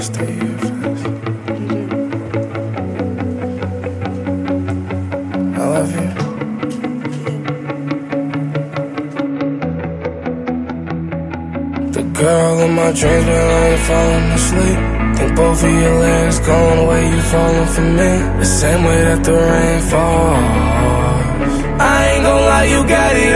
stay here fast. I love you. The girl in my dreams, man, I ain't falling asleep. Think both of your legs going the way you falling for me. The same way that the rain falls. I ain't gon' lie, you got it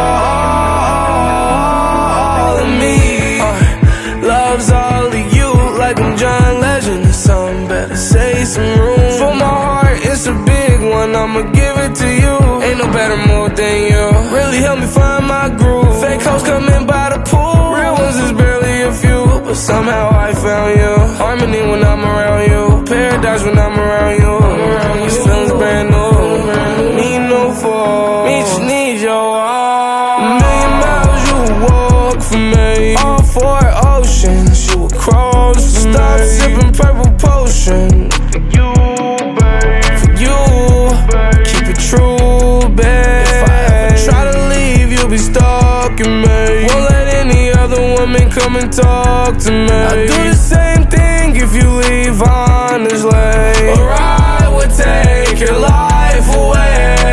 all of me. Love's all of you, like I'm John Legend or something. Better save some room for my heart, it's a big one, I'ma give it to you. Ain't no better mood than you, really help me find my groove. Fake hoes coming by the pool, real ones is barely a few, but somehow I found you. Harmony when I'm around you, paradise when I'm around you. These feelings brand new, need no fall, me just need your all. A million miles you walk for me, all 4 oceans you would cross for me. Stop sipping purple potion for you, babe. For you, babe. Keep it true, babe. If I ever try to leave, you'll be stalking me. Won't let any other woman come and talk to me. I'll do the same thing if you leave honestly, or I would take your life away.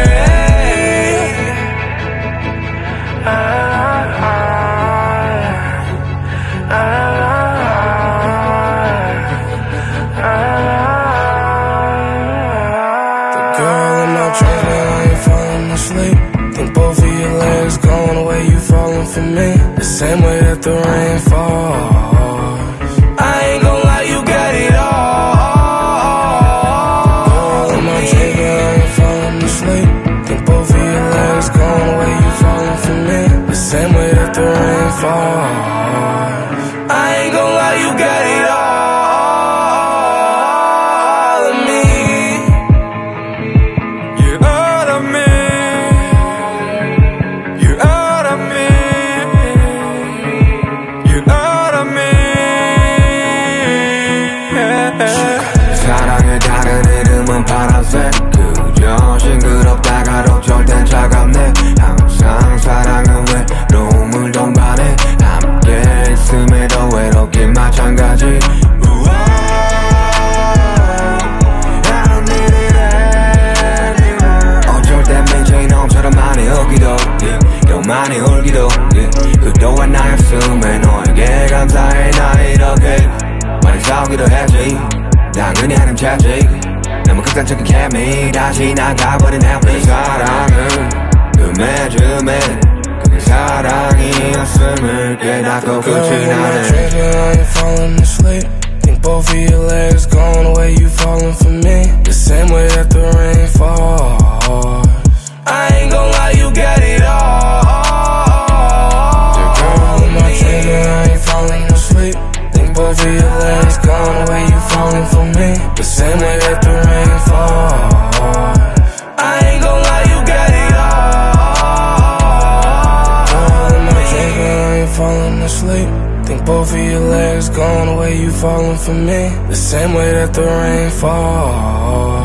Think both of your legs going the way you falling for me. The same way that the rain falls. I ain't gon' lie, you got it all. Girl, in my dreams, I ain't falling asleep. Think both of your legs going the way you falling for me. The same way that the rain falls. I ain't gon' lie, you got it all of me. You're all of me. 사랑의 다른 이름은 파란색. 그저 싱그럽다가도 절대 차갑네. 항상 사랑은 외로움을 동반해. 함께 있음에도 외롭긴 마찬가지. I don't need it anymore. 어쩔 땐 맨체인 놈처럼 많이 울기도 또 많이 울기도 그동안 나였음에 너에게 감사해. 나 이렇게 많이 싸우기도 했지. 당연히 하는 찾지. 너무 극단적인 케미 다시 나가버린 happy. 사랑은 뜸해줌에 그게 사랑이었음을 깨닫고 끝이 나네. I ain't falling asleep. Think both of your legs going the way you falling for me. The same way that the rain falls. I ain't gon' lie, you got it all. Girl, in my dreams, I ain't falling asleep. Think both of your legs going the way you falling for me. The same way that the rain falls. I ain't gon' lie, you got it all. Girl, in my dreams, I ain't falling asleep. Think both of your legs going the way you falling for me. The same way that the rain falls.